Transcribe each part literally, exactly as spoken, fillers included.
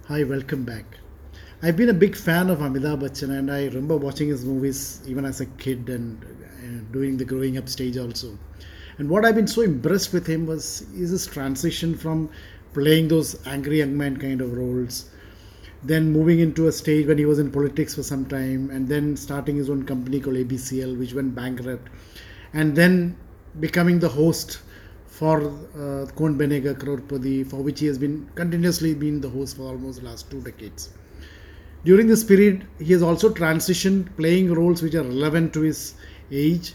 Hi, welcome back. I've been a big fan of Amitabh Bachchan, and I remember watching his movies even as a kid and uh, doing the growing up stage also. And what I've been so impressed with him was is his transition from playing those angry young man kind of roles, then moving into a stage when he was in politics for some time, and then starting his own company called A B C L, which went bankrupt, and then becoming the host for uh, Kaun Banega Crorepati, for which he has been continuously been the host for almost the last two decades. During this period, he has also transitioned, playing roles which are relevant to his age,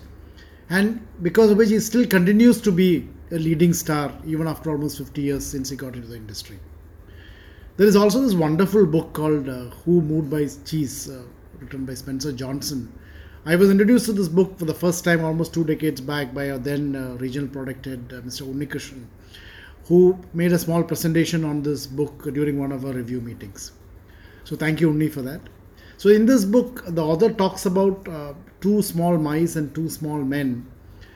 and because of which he still continues to be a leading star even after almost fifty years since he got into the industry. There is also this wonderful book called uh, Who Moved by Cheese, uh, written by Spencer Johnson. I was introduced to this book for the first time almost two decades back by our then uh, regional product head, uh, Mister Unnikrishnan, who made a small presentation on this book during one of our review meetings. So thank you, Unni, for that. So in this book, the author talks about uh, two small mice and two small men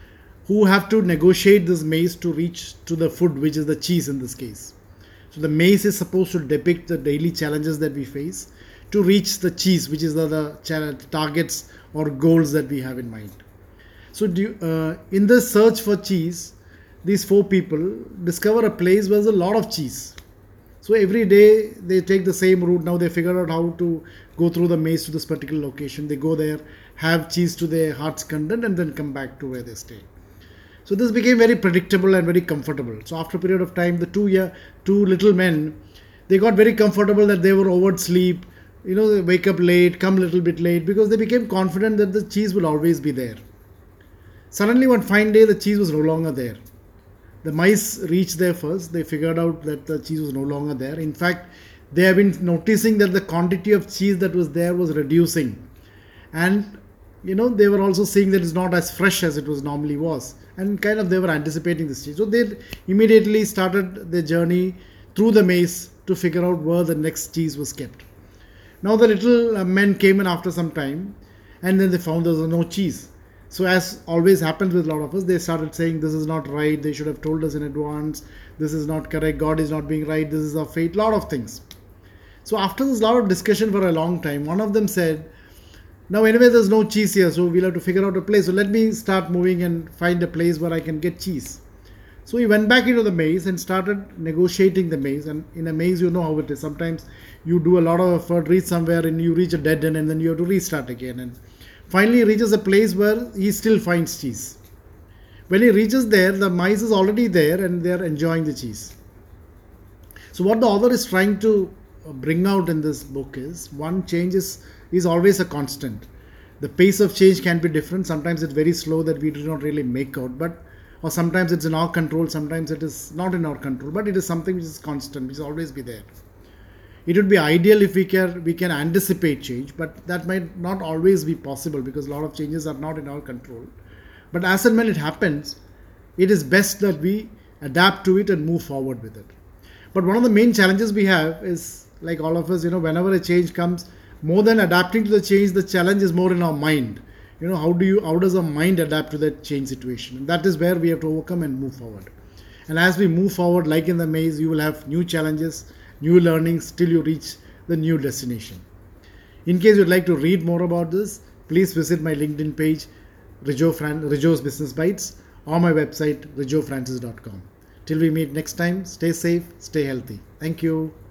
who have to negotiate this maze to reach to the food, which is the cheese in this case. So the maze is supposed to depict the daily challenges that we face to reach the cheese, which is the, the targets or goals that we have in mind. So do you, uh, in the search for cheese, these four people discover a place where there's a lot of cheese. So every day they take the same route. Now they figure out how to go through the maze to this particular location. They go there, have cheese to their heart's content, and then come back to where they stay. So this became very predictable and very comfortable. So after a period of time, the two year, two little men, they got very comfortable that they were oversleep. You know, they wake up late, come a little bit late, because they became confident that the cheese will always be there. Suddenly one fine day, the cheese was no longer there. The mice reached there first. They figured out that the cheese was no longer there. In fact, they have been noticing that the quantity of cheese that was there was reducing. And, you know, they were also seeing that it's not as fresh as it was normally was. And kind of they were anticipating this change. So they immediately started their journey through the maze to figure out where the next cheese was kept. Now the little uh, men came in after some time, and then they found there was no cheese. So as always happens with a lot of us, they started saying this is not right, they should have told us in advance, this is not correct, God is not being right, this is our fate, lot of things. So after this lot of discussion for a long time, one of them said, now anyway there's no cheese here, so we'll have to figure out a place. So let me start moving and find a place where I can get cheese. So he went back into the maze and started negotiating the maze. And in a maze, you know how it is. Sometimes you do a lot of effort, reach somewhere, and you reach a dead end, and then you have to restart again. And finally, he reaches a place where he still finds cheese. When he reaches there, the mice is already there, and they are enjoying the cheese. So what the author is trying to bring out in this book is, one, change is, is always a constant. The pace of change can be different. Sometimes it's very slow that we do not really make out, but or sometimes it's in our control, sometimes it is not in our control, but it is something which is constant, which will always be there. It would be ideal if we can we can anticipate change, but that might not always be possible because a lot of changes are not in our control. But as and when it happens, it is best that we adapt to it and move forward with it. But one of the main challenges we have is, like all of us, you know, whenever a change comes, more than adapting to the change, the challenge is more in our mind. You know, how do you how does our mind adapt to that change situation? And that is where we have to overcome and move forward. And as we move forward, like in the maze, you will have new challenges, new learnings till you reach the new destination. In case you'd like to read more about this, please visit my LinkedIn page, Rijo Fran- Rijo's Business Bites, or my website, rijo francis dot com. Till we meet next time, stay safe, stay healthy. Thank you.